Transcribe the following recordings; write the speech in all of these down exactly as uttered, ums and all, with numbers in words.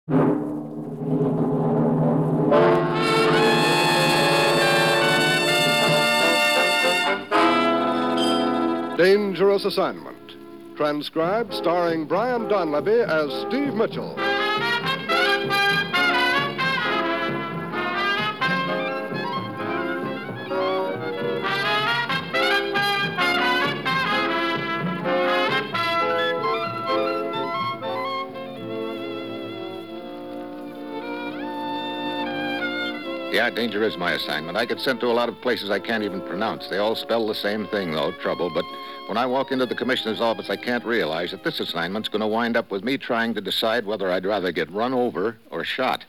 Dangerous Assignment. Transcribed, starring Brian Donlevy as Steve Mitchell. Yeah, danger is my assignment. I get sent to a lot of places I can't even pronounce. They all spell the same thing, though, trouble. But when I walk into the commissioner's office, I can't realize that this assignment's going to wind up with me trying to decide whether I'd rather get run over or shot.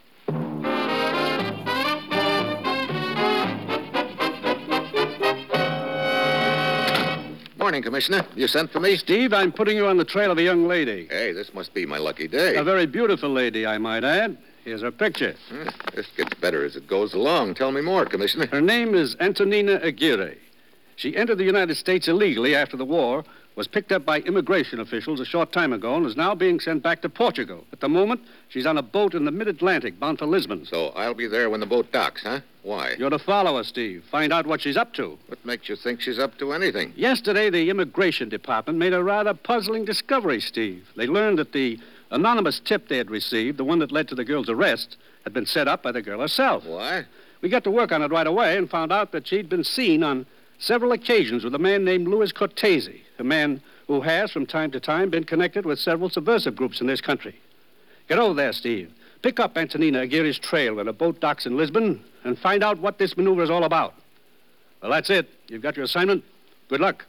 Morning, Commissioner. You sent for me? Steve, I'm putting you on the trail of a young lady. Hey, this must be my lucky day. A very beautiful lady, I might add. Here's her picture. Hmm, this gets better as it goes along. Tell me more, Commissioner. Her name is Antonina Aguirre. She entered the United States illegally after the war, was picked up by immigration officials a short time ago, and is now being sent back to Portugal. At the moment, she's on a boat in the mid-Atlantic, bound for Lisbon. So I'll be there when the boat docks, huh? Why? You're to follow her, Steve. Find out what she's up to. What makes you think she's up to anything? Yesterday, the immigration department made a rather puzzling discovery, Steve. They learned that the anonymous tip they had received, the one that led to the girl's arrest, had been set up by the girl herself. Why? We got to work on it right away and found out that she'd been seen on several occasions with a man named Louis Cortese, a man who has, from time to time, been connected with several subversive groups in this country. Get over there, Steve. Pick up Antonina Aguirre's trail when a boat docks in Lisbon and find out what this maneuver is all about. Well, that's it. You've got your assignment. Good luck.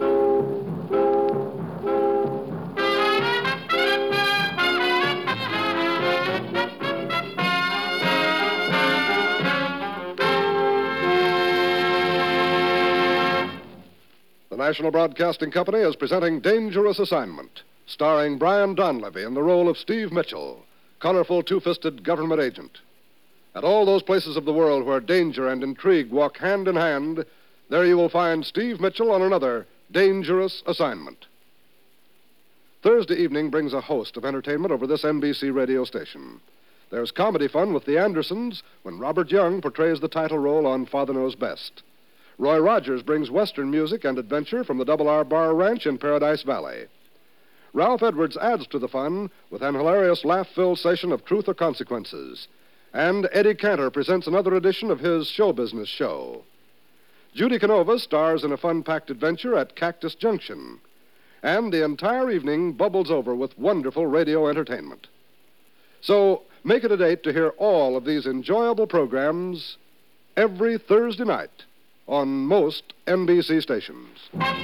The National Broadcasting Company is presenting Dangerous Assignment, starring Brian Donlevy in the role of Steve Mitchell, colorful two-fisted government agent. At all those places of the world where danger and intrigue walk hand in hand, there you will find Steve Mitchell on another Dangerous Assignment. Thursday evening brings a host of entertainment over this N B C radio station. There's comedy fun with the Andersons when Robert Young portrays the title role on Father Knows Best. Roy Rogers brings Western music and adventure from the Double R Bar Ranch in Paradise Valley. Ralph Edwards adds to the fun with an hilarious laugh-filled session of Truth or Consequences. And Eddie Cantor presents another edition of his show business show. Judy Canova stars in a fun-packed adventure at Cactus Junction. And the entire evening bubbles over with wonderful radio entertainment. So make it a date to hear all of these enjoyable programs every Thursday night on most N B C stations.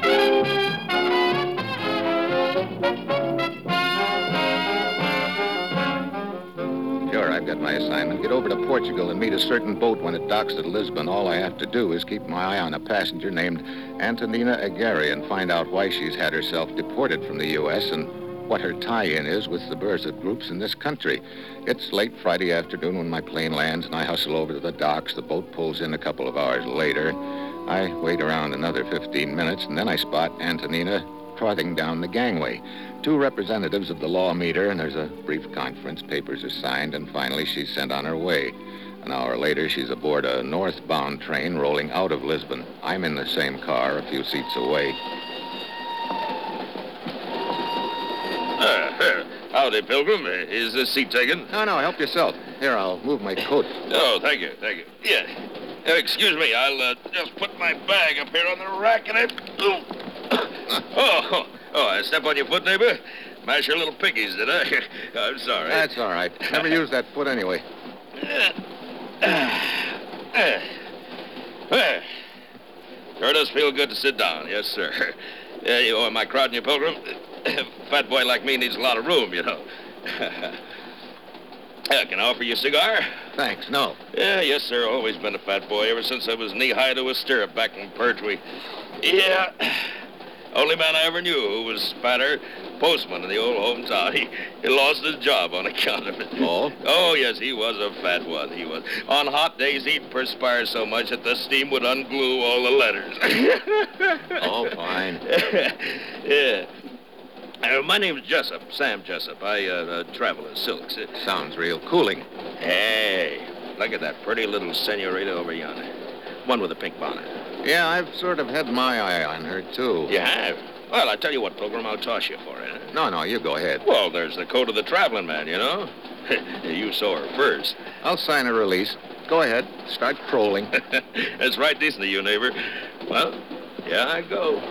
Sure, I've got my assignment. Get over to Portugal and meet a certain boat when it docks at Lisbon. All I have to do is keep my eye on a passenger named Antonina Aguirre and find out why she's had herself deported from the U S and what her tie-in is with subversive groups in this country. It's late Friday afternoon when my plane lands and I hustle over to the docks. The boat pulls in a couple of hours later. I wait around another fifteen minutes, and then I spot Antonina trotting down the gangway. Two representatives of the law meet her, and there's a brief conference. Papers are signed, and finally she's sent on her way. An hour later, she's aboard a northbound train rolling out of Lisbon. I'm in the same car, a few seats away. Uh, howdy, Pilgrim. Is this seat taken? No, no, help yourself. Here, I'll move my coat. Oh, thank you, thank you. Yeah. Uh, excuse me, I'll uh, just put my bag up here on the rack and I... Oh, oh, oh, I step on your foot, neighbor? Mash your little piggies, did I? I'm sorry. That's all right. Never used that foot anyway. Well, sure does feel good to sit down, yes, sir. Uh, you, oh, am I crowding you, Pilgrim? Fat boy like me needs a lot of room, you know. Uh, can I offer you a cigar? Thanks, no. Yeah, yes, sir. Always been a fat boy ever since I was knee-high to a stirrup back in Pertwee. Yeah. Only man I ever knew who was fatter, postman in the old hometown. He, he lost his job on account of it. Oh? Oh, yes, he was a fat one, he was. On hot days, he'd perspire so much that the steam would unglue all the letters. Oh, fine. Yeah. Uh, my name's Jessup, Sam Jessup. I uh, uh, travel as silks. Uh, Sounds real cooling. hey, look at that pretty little senorita over yonder. One with a pink bonnet. Yeah, I've sort of had my eye on her, too. You have? Well, I tell you what, Pilgrim, I'll toss you for it. Huh? No, no, you go ahead. Well, there's the code of the traveling man, you know? You saw her first. I'll sign a release. Go ahead. Start trolling. That's right decent of you, neighbor. Well, here I go.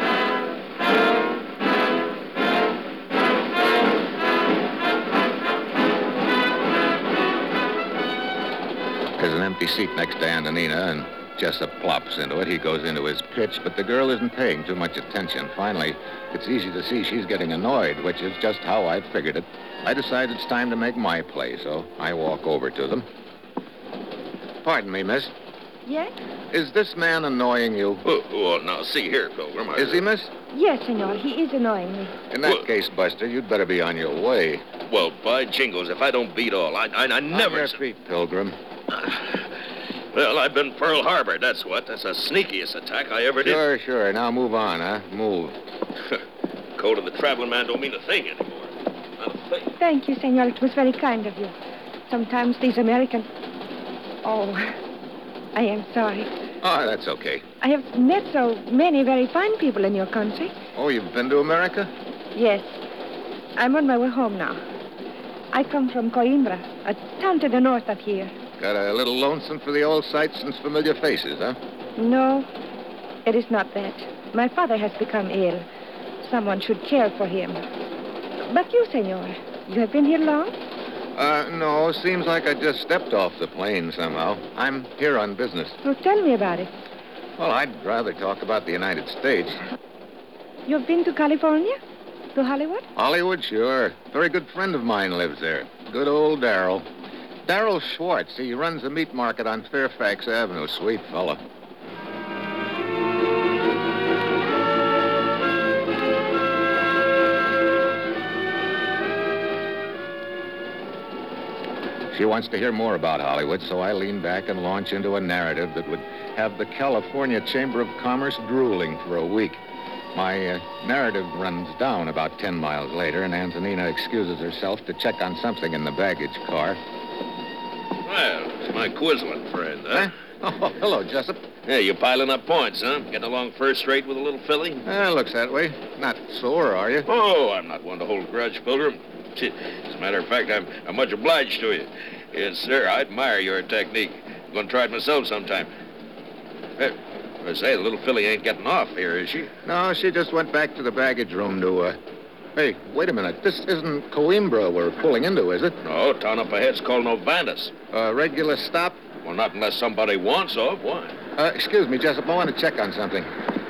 There's an empty seat next to Antonina, and Jessup plops into it. He goes into his pitch, but the girl isn't paying too much attention. Finally, it's easy to see she's getting annoyed, which is just how I figured it. I decide it's time to make my play, so I walk over to them. Pardon me, miss. Yes? Is this man annoying you? Oh, well, now, see here, Pilgrim. I... Is he, miss? Yes, senor. He is annoying me. In that Well- case, Buster, you'd better be on your way. Well, by jingles, if I don't beat all, I, I, I never... On your feet, Pilgrim. Well, I've been Pearl Harbor, that's what. That's the sneakiest attack I ever did. Sure, sure. Now move on, huh? Move. Code of the traveling man don't mean a thing anymore. Not a thing. Thank you, senor. It was very kind of you. Sometimes these American... Oh, I am sorry. Oh, that's okay. I have met so many very fine people in your country. Oh, you've been to America? Yes. I'm on my way home now. I come from Coimbra, a town to the north of here. Got a little lonesome for the old sights and familiar faces, huh? No, it is not that. My father has become ill. Someone should care for him. But you, senor, you have been here long? Uh, no, seems like I just stepped off the plane somehow. I'm here on business. Oh, tell me about it. Well, I'd rather talk about the United States. You've been to California? To Hollywood? Hollywood, sure. Very good friend of mine lives there. Good old Darrell. Darrell Schwartz. He runs a meat market on Fairfax Avenue. Sweet fella. She wants to hear more about Hollywood, so I lean back and launch into a narrative that would have the California Chamber of Commerce drooling for a week. My uh, narrative runs down about ten miles later, and Antonina excuses herself to check on something in the baggage car. Well, it's my Quisling friend, huh? Huh? Oh, hello, Jessup. Yeah, you piling up points, huh? Getting along first rate with a little filly? Uh, looks that way. Not sore, are you? Oh, I'm not one to hold a grudge, Pilgrim. As a matter of fact, I'm, I'm much obliged to you. Yes, sir, I admire your technique. I'm going to try it myself sometime. Hey, I say, the little filly ain't getting off here, is she? No, she just went back to the baggage room to, uh... Hey, wait a minute. This isn't Coimbra we're pulling into, is it? No, town up ahead's called Novandas. A regular stop? Well, not unless somebody wants of. Why? Uh, excuse me, Jessup. I want to check on something.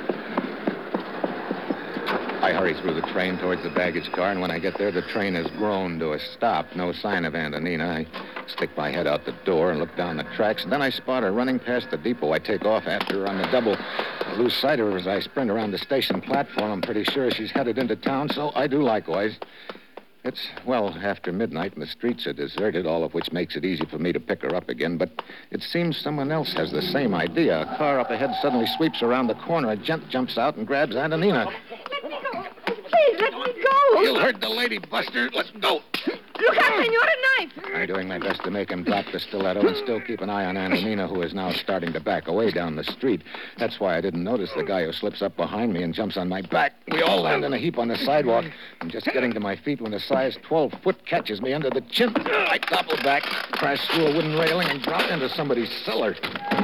I hurry through the train towards the baggage car, and when I get there, the train has grown to a stop. No sign of Antonina. I stick my head out the door and look down the tracks, and then I spot her running past the depot. I take off after her on the double. I lose sight of her as I sprint around the station platform. I'm pretty sure she's headed into town, so I do likewise. It's, well, after midnight, and the streets are deserted, all of which makes it easy for me to pick her up again. But it seems someone else has the same idea. A car up ahead suddenly sweeps around the corner. A gent jumps out and grabs Antonina. Let me go. Please, let me go. You heard the lady, Buster. Let's go. Look out, senor, a knife. I'm doing my best to make him drop the stiletto and still keep an eye on Antonina, who is now starting to back away down the street. That's why I didn't notice the guy who slips up behind me and jumps on my back. We all land in a heap on the sidewalk. I'm just getting to my feet when a size twelve foot catches me under the chin. I topple back, crash through a wooden railing, and drop into somebody's cellar.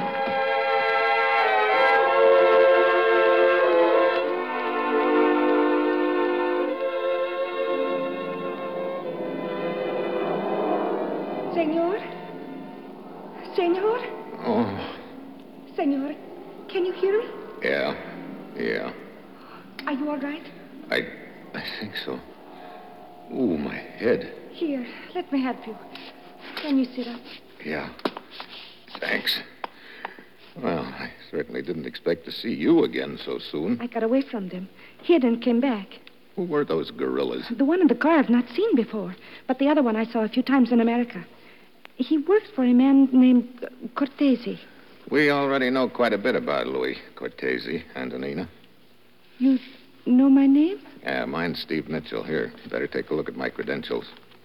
Senor? Senor? Oh, Senor, can you hear me? yeah, yeah. Are you all right? I, I think so. Ooh, my head. Here, let me help you. Can you sit up? Yeah. Thanks. Well, I certainly didn't expect to see you again so soon. I got away from them, hid and came back. Who were those gorillas? The one in the car I've not seen before, but the other one I saw a few times in America. He works for a man named Cortese. We already know quite a bit about Louis Cortese, Antonina. You know my name? Yeah, mine's Steve Mitchell. Here, you better take a look at my credentials.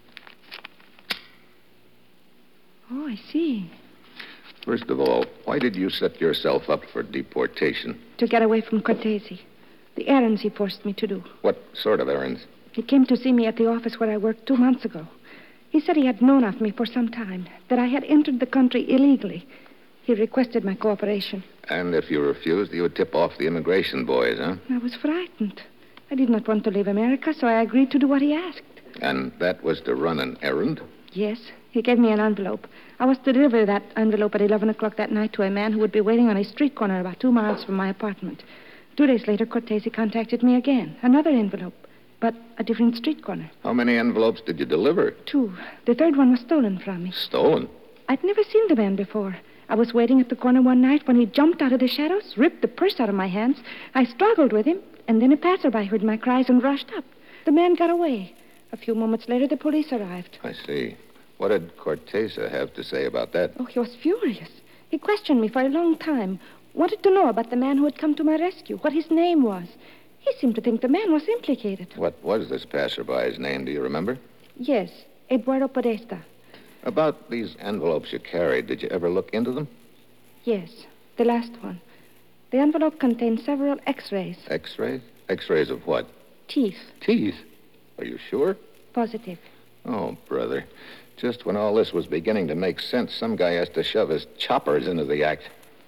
Oh, I see. First of all, why did you set yourself up for deportation? To get away from Cortese. The errands he forced me to do. What sort of errands? He came to see me at the office where I worked two months ago. He said he had known of me for some time, that I had entered the country illegally. He requested my cooperation. And if you refused, you would tip off the immigration boys, huh? I was frightened. I did not want to leave America, so I agreed to do what he asked. And that was to run an errand? Yes. He gave me an envelope. I was to deliver that envelope at eleven o'clock that night to a man who would be waiting on a street corner about two miles from my apartment. Two days later, Cortese contacted me again. Another envelope, but a different street corner. How many envelopes did you deliver? Two. The third one was stolen from me. Stolen? I'd never seen the man before. I was waiting at the corner one night when he jumped out of the shadows, ripped the purse out of my hands. I struggled with him, and then a passerby heard my cries and rushed up. The man got away. A few moments later, the police arrived. I see. What did Cortese have to say about that? Oh, he was furious. He questioned me for a long time. Wanted to know about the man who had come to my rescue, what his name was. He seemed to think the man was implicated. What was this passerby's name, do you remember? Yes, Eduardo Podesta. About these envelopes you carried, did you ever look into them? Yes, the last one. The envelope contained several x-rays. X-rays? X-rays of what? Teeth. Teeth? Are you sure? Positive. Oh, brother. Just when all this was beginning to make sense, some guy has to shove his choppers into the act.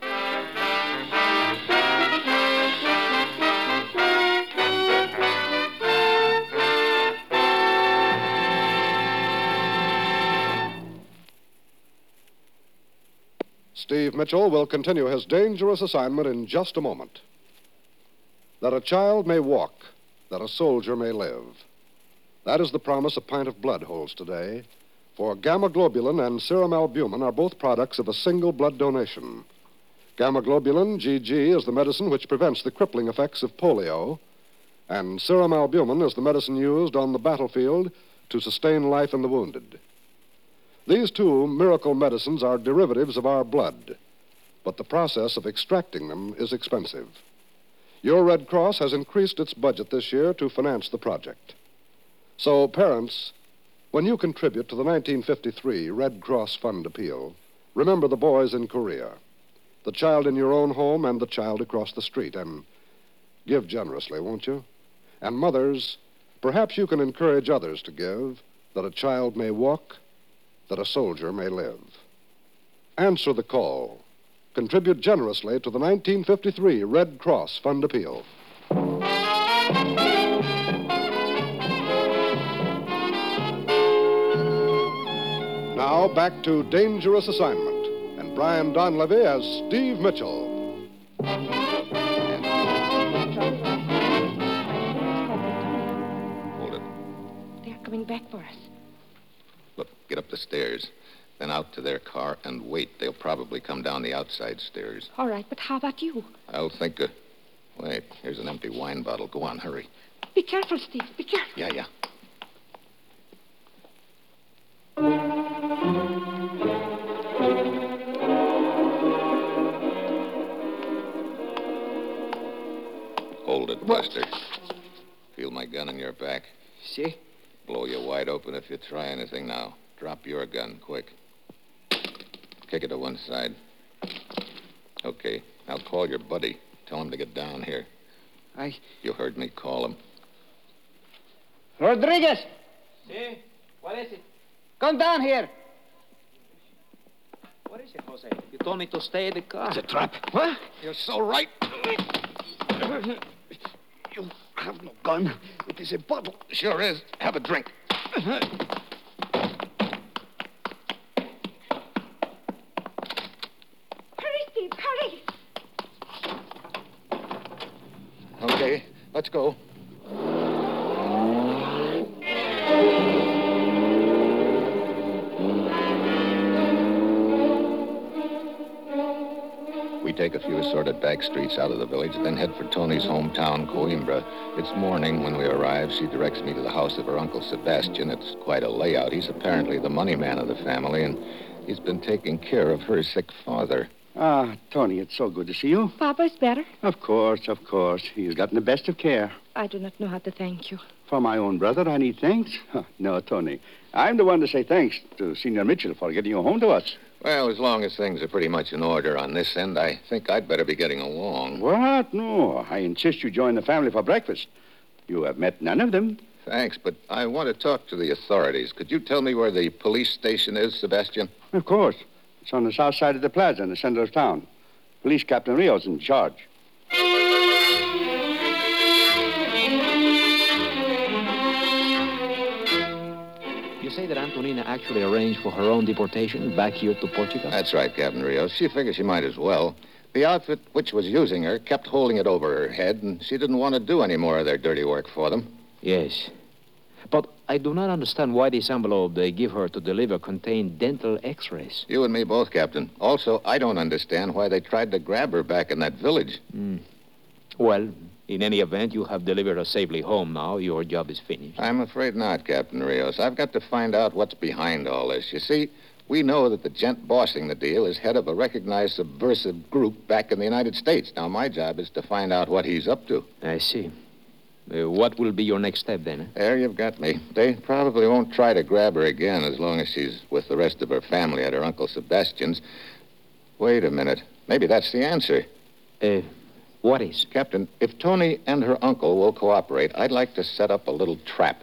Steve Mitchell will continue his dangerous assignment in just a moment. That a child may walk, that a soldier may live. That is the promise a pint of blood holds today. For gamma globulin and serum albumin are both products of a single blood donation. Gamma globulin, G G, is the medicine which prevents the crippling effects of polio, and serum albumin is the medicine used on the battlefield to sustain life in the wounded. These two miracle medicines are derivatives of our blood, but the process of extracting them is expensive. Your Red Cross has increased its budget this year to finance the project. So, parents, when you contribute to the nineteen fifty-three Red Cross Fund appeal, remember the boys in Korea, the child in your own home and the child across the street, and give generously, won't you? And mothers, perhaps you can encourage others to give, that a child may walk, that a soldier may live. Answer the call. Contribute generously to the nineteen fifty-three Red Cross Fund appeal. Now back to Dangerous Assignment and Brian Donlevy as Steve Mitchell. Hold it. They're coming back for us. Look, get up the stairs, then out to their car and wait. They'll probably come down the outside stairs. All right, but how about you? I'll think of... Wait, here's an empty wine bottle. Go on, hurry. Be careful, Steve. Be careful. Yeah, yeah. Hold it, Buster. Feel my gun in your back. See? Blow you wide open if you try anything now. Drop your gun, quick. Kick it to one side. Okay, now call your buddy. Tell him to get down here. I... You heard me call him. Rodriguez! See? What is it? Come down here. What is it, Jose? You told me to stay in the car. It's a trap. What? You're so right. You have no gun. It is a bottle. Sure is. Have a drink. Hurry, Steve, hurry. Okay, let's go. We take a few assorted back streets out of the village, then head for Tony's hometown, Coimbra. It's morning when we arrive. She directs me to the house of her Uncle Sebastian. It's quite a layout. He's apparently the money man of the family, and he's been taking care of her sick father. Ah, Tony, it's so good to see you. Papa is better. Of course, of course. He's gotten the best of care. I do not know how to thank you. For my own brother, I need thanks? Huh, no, Tony. I'm the one to say thanks to Senor Mitchell for getting you home to us. Well, as long as things are pretty much in order on this end, I think I'd better be getting along. What? No. I insist you join the family for breakfast. You have met none of them. Thanks, but I want to talk to the authorities. Could you tell me where the police station is, Sebastian? Of course. It's on the south side of the plaza in the center of town. Police Captain Rios in charge. You say that Antonina actually arranged for her own deportation back here to Portugal? That's right, Captain Rios. She figures she might as well. The outfit which was using her kept holding it over her head, and she didn't want to do any more of their dirty work for them. Yes. But I do not understand why this envelope they give her to deliver contained dental x-rays. You and me both, Captain. Also, I don't understand why they tried to grab her back in that village. Mm. Well, in any event, you have delivered her safely home now. Your job is finished. I'm afraid not, Captain Rios. I've got to find out what's behind all this. You see, we know that the gent bossing the deal is head of a recognized subversive group back in the United States. Now, my job is to find out what he's up to. I see. Uh, what will be your next step, then? Eh? There you've got me. They probably won't try to grab her again as long as she's with the rest of her family at her Uncle Sebastian's. Wait a minute. Maybe that's the answer. Uh, what is? Captain, if Tony and her uncle will cooperate, I'd like to set up a little trap.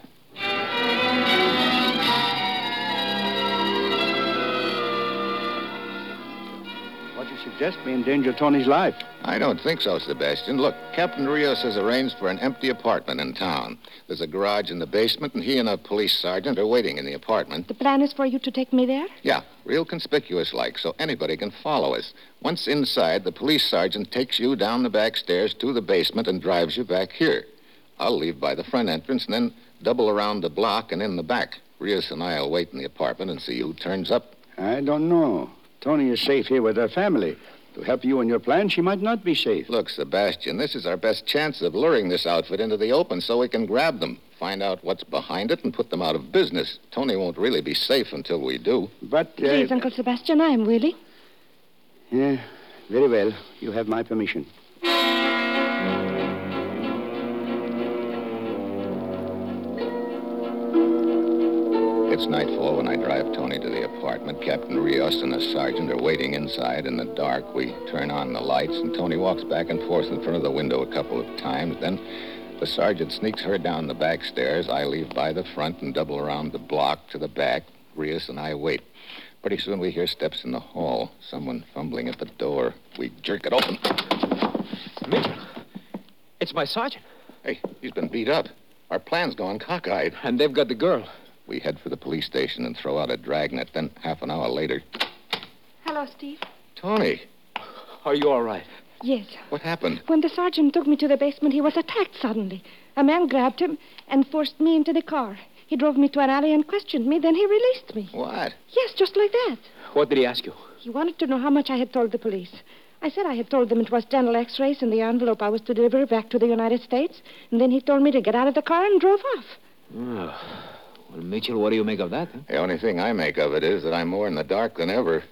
What you suggest may endanger Tony's life. I don't think so, Sebastian. Look, Captain Rios has arranged for an empty apartment in town. There's a garage in the basement, and he and a police sergeant are waiting in the apartment. The plan is for you to take me there? Yeah, real conspicuous-like, so anybody can follow us. Once inside, the police sergeant takes you down the back stairs to the basement and drives you back here. I'll leave by the front entrance and then double around the block and in the back. Rios and I'll wait in the apartment and see who turns up. I don't know. Tony is safe here with her family. To help you in your plan, she might not be safe. Look, Sebastian, this is our best chance of luring this outfit into the open so we can grab them, find out what's behind it, and put them out of business. Tony won't really be safe until we do. But, uh... Please, Uncle Sebastian, I am willing. Yeah, very well. You have my permission. It's nightfall when I drive Tony to the apartment. Captain Rios and the sergeant are waiting inside in the dark. We turn on the lights, and Tony walks back and forth in front of the window a couple of times. Then the sergeant sneaks her down the back stairs. I leave by the front and double around the block to the back. Rios and I wait. Pretty soon we hear steps in the hall. Someone fumbling at the door. We jerk it open. Mitchell, it's my sergeant. Hey, he's been beat up. Our plan's gone cockeyed. And they've got the girl. We head for the police station and throw out a dragnet. Then, half an hour later... Hello, Steve. Tony. Are you all right? Yes. What happened? When the sergeant took me to the basement, he was attacked suddenly. A man grabbed him and forced me into the car. He drove me to an alley and questioned me. Then he released me. What? Yes, just like that. What did he ask you? He wanted to know how much I had told the police. I said I had told them it was dental x-rays in the envelope I was to deliver back to the United States. And then he told me to get out of the car and drove off. Oh. Well, Mitchell, what do you make of that? Huh? The only thing I make of it is that I'm more in the dark than ever.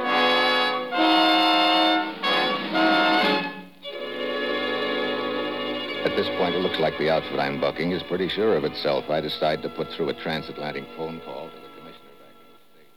At this point, it looks like the outfit I'm bucking is pretty sure of itself. I decide to put through a transatlantic phone call to the commissioner back in the state.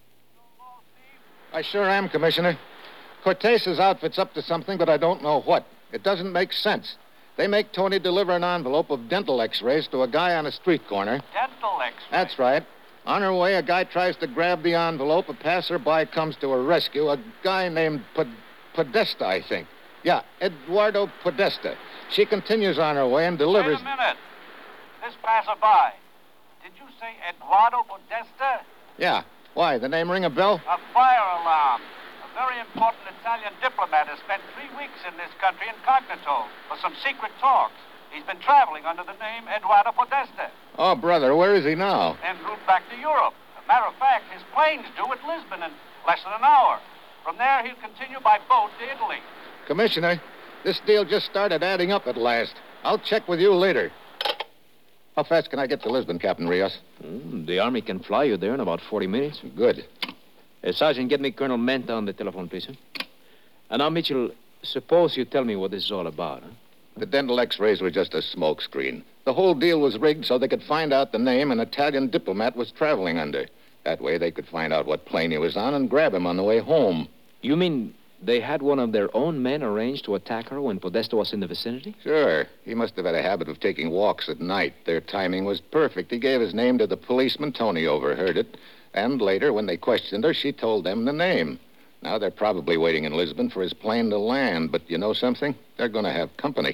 I sure am, Commissioner. Cortez's outfit's up to something, but I don't know what. It doesn't make sense. They make Tony deliver an envelope of dental x-rays to a guy on a street corner. Dental x-rays? That's right. On her way, a guy tries to grab the envelope. A passerby comes to her rescue. A guy named Pod- Podesta, I think. Yeah, Eduardo Podesta. She continues on her way and delivers... Wait a minute. This passerby. Did you say Eduardo Podesta? Yeah. Why? The name ring a bell? A fire alarm. A very important Italian diplomat has spent three weeks in this country incognito for some secret talks. He's been traveling under the name Eduardo Podesta. Oh, brother, where is he now? En route back to Europe. As a matter of fact, his plane's due at Lisbon in less than an hour. From there, he'll continue by boat to Italy. Commissioner, this deal just started adding up at last. I'll check with you later. How fast can I get to Lisbon, Captain Rios? Mm, the Army can fly you there in about forty minutes. Good. Uh, Sergeant, get me Colonel Menta on the telephone, please. Huh? And now, Mitchell, suppose you tell me what this is all about, huh? The dental x-rays were just a smokescreen. The whole deal was rigged so they could find out the name an Italian diplomat was traveling under. That way they could find out what plane he was on and grab him on the way home. You mean they had one of their own men arranged to attack her when Podesta was in the vicinity? Sure. He must have had a habit of taking walks at night. Their timing was perfect. He gave his name to the policeman. Tony overheard it. And later, when they questioned her, she told them the name. Now they're probably waiting in Lisbon for his plane to land. But you know something? They're going to have company.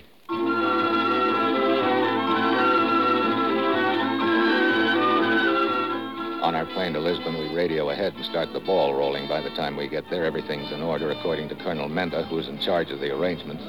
On our plane to Lisbon, we radio ahead and start the ball rolling. By the time we get there, everything's in order, according to Colonel Menda, who's in charge of the arrangements.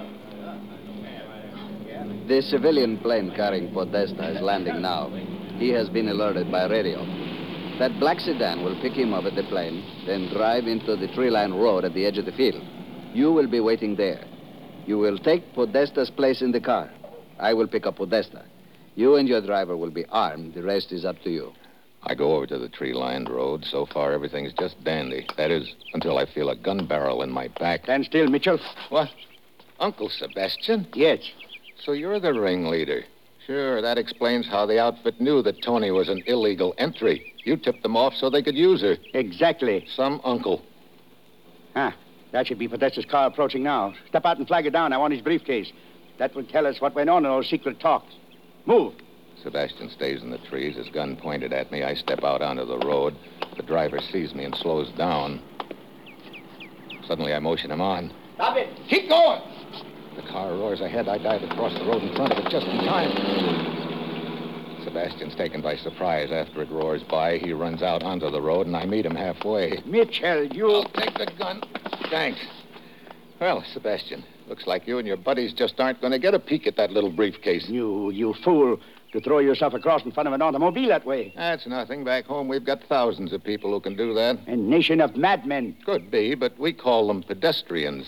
The civilian plane carrying Podesta is landing now. He has been alerted by radio. That black sedan will pick him up at the plane, then drive into the tree-lined road at the edge of the field. You will be waiting there. You will take Podesta's place in the car. I will pick up Podesta. You and your driver will be armed. The rest is up to you. I go over to the tree-lined road. So far, everything's just dandy. That is, until I feel a gun barrel in my back. Stand still, Mitchell. What? Uncle Sebastian? Yes. So you're the ringleader. Sure, that explains how the outfit knew that Tony was an illegal entry. You tipped them off so they could use her. Exactly. Some uncle. Ah, that should be Podesta's car approaching now. Step out and flag it down. I want his briefcase. That will tell us what went on in those secret talks. Move. Sebastian stays in the trees, his gun pointed at me. I step out onto the road. The driver sees me and slows down. Suddenly, I motion him on. Stop it. Keep going. The car roars ahead. I dive across the road in front of it just in time. Sebastian's taken by surprise. After it roars by, he runs out onto the road, and I meet him halfway. Mitchell, you... I'll take the gun. Thanks. Well, Sebastian, looks like you and your buddies just aren't going to get a peek at that little briefcase. You, you fool. To throw yourself across in front of an automobile that way. That's nothing. Back home, we've got thousands of people who can do that. A nation of madmen. Could be, but we call them pedestrians.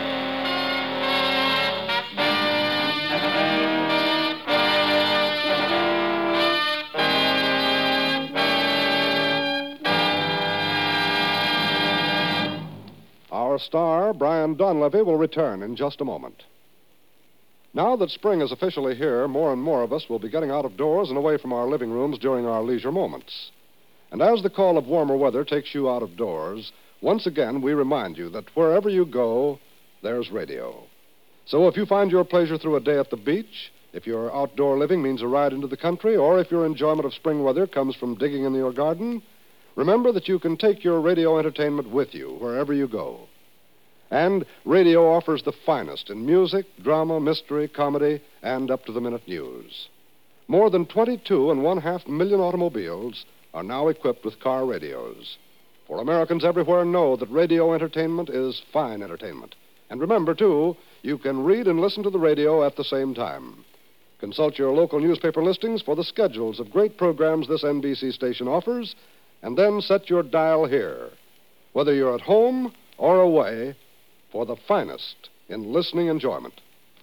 Our star, Brian Donlevy, will return in just a moment. Now that spring is officially here, more and more of us will be getting out of doors and away from our living rooms during our leisure moments. And as the call of warmer weather takes you out of doors, once again we remind you that wherever you go, there's radio. So if you find your pleasure through a day at the beach, if your outdoor living means a ride into the country, or if your enjoyment of spring weather comes from digging in your garden, remember that you can take your radio entertainment with you wherever you go. And radio offers the finest in music, drama, mystery, comedy, and up-to-the-minute news. More than twenty-two and one-half million automobiles are now equipped with car radios. For Americans everywhere know that radio entertainment is fine entertainment. And remember, too, you can read and listen to the radio at the same time. Consult your local newspaper listings for the schedules of great programs this N B C station offers, and then set your dial here. Whether you're at home or away, for the finest in listening enjoyment.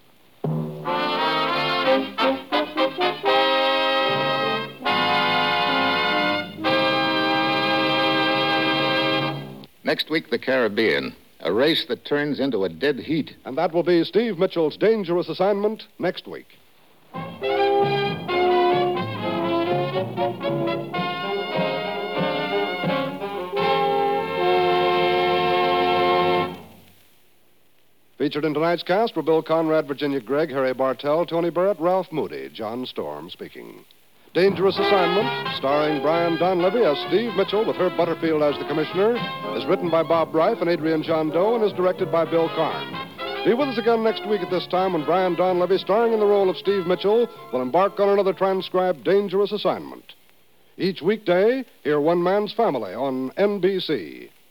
Next week, the Caribbean. A race that turns into a dead heat. And that will be Steve Mitchell's dangerous assignment next week. Featured in tonight's cast were Bill Conrad, Virginia Gregg, Harry Bartell, Tony Barrett, Ralph Moody, John Storm speaking. Dangerous Assignment, starring Brian Donlevy as Steve Mitchell with Herb Butterfield as the commissioner, is written by Bob Reif and Adrian John Doe and is directed by Bill Karn. Be with us again next week at this time when Brian Donlevy, starring in the role of Steve Mitchell, will embark on another transcribed Dangerous Assignment. Each weekday, hear One Man's Family on N B C.